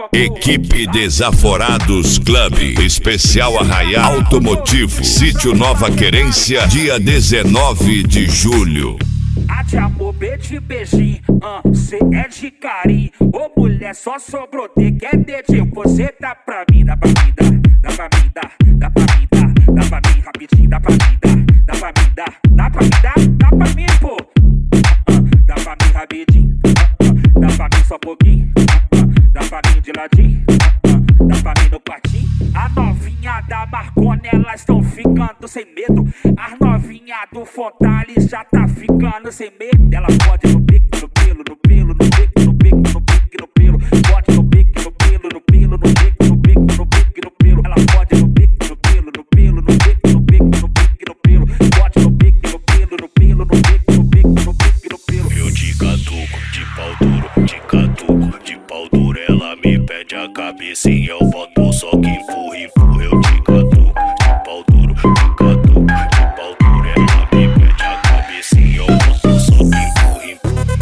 Equipe Desaforados Club, especial Arraial Automotivo, Sítio Nova Querência, dia 19 de julho. A te amor, de beijinho, cê é de carinho. Ô mulher, só sobrou de quer dedinho. Você dá pra mim, dá pra mim, dá pra mim, dá pra mim, dá pra mim, rapidinho, dá pra mim, dá pra mim, dá pra mim, dá pra mim, pô. Dá pra mim rapidinho, dá pra mim só um pouquinho, dá pra mim de ladinho, dá pra mim no patinho. A novinha da Marconi, elas estão ficando sem medo. As novinha do Fontale já tá ficando sem medo. Ela pode no pique, no pelo, no pelo, no pique, no pique, no pique, no pelo. Pode no pique, no pelo, no pelo, no pique, no pique, no pique, no pelo. Ela pode no pique, no pelo, no pelo, no pique, no pique, no pique, no pelo. Pode no pique, no pelo, no pelo, no pique, no pique, no pique, no pelo. Eu de catuco, de pau duro, de catuco, de pau duro. Ela me pede a cabeça e eu volto só que empurra, empurra. Eu de catuco, de pau duro, de catuco, de pau duro. Ela me pede a cabeça e eu volto só que empurra,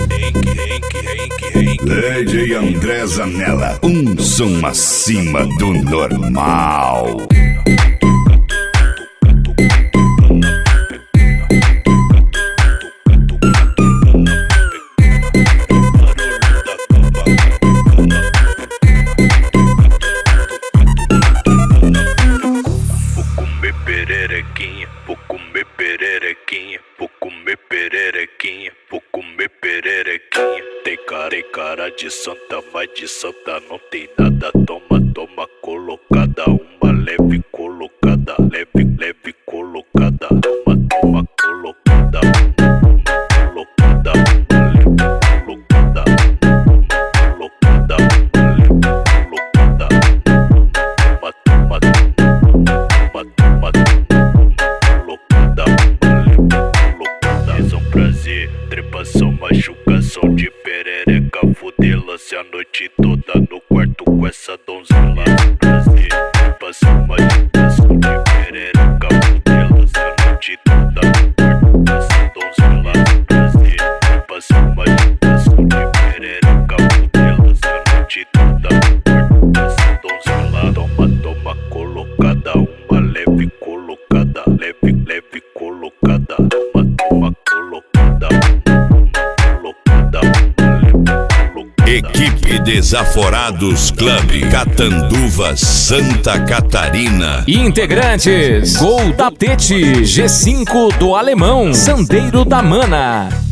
empurra. DJ André Zanella, um som acima do normal. Vou comer pererequinha, vou comer pererequinha, vou comer pererequinha. Tem cara de santa, mas de santa não tem nada. Toma, toma, colocada, uma leve colocada, leve colocada. Toma, toma, colocada, uma colocada, uma leve colocada, uma colocada, uma leve colocada. Toma, toma, toma, prazer, trepação, machucação de perereca, fuder, lance a noite toda no quarto com essa donzela. Prazer, trepação, machucação de perereca, fuder, lance a noite toda no quarto com essa donzela. Prazer, trepação, machucação de perereca, fuder, lance a noite toda no quarto com essa donzela. Toma, toma, colocada, uma leve colocada, leve colocada. Toma, toma, colocada, uma colocada, uma leve colocada. Equipe Desaforados Club, Catanduva, Santa Catarina. Integrantes: Gol da Tete, G5 do Alemão, Sandeiro da Mana.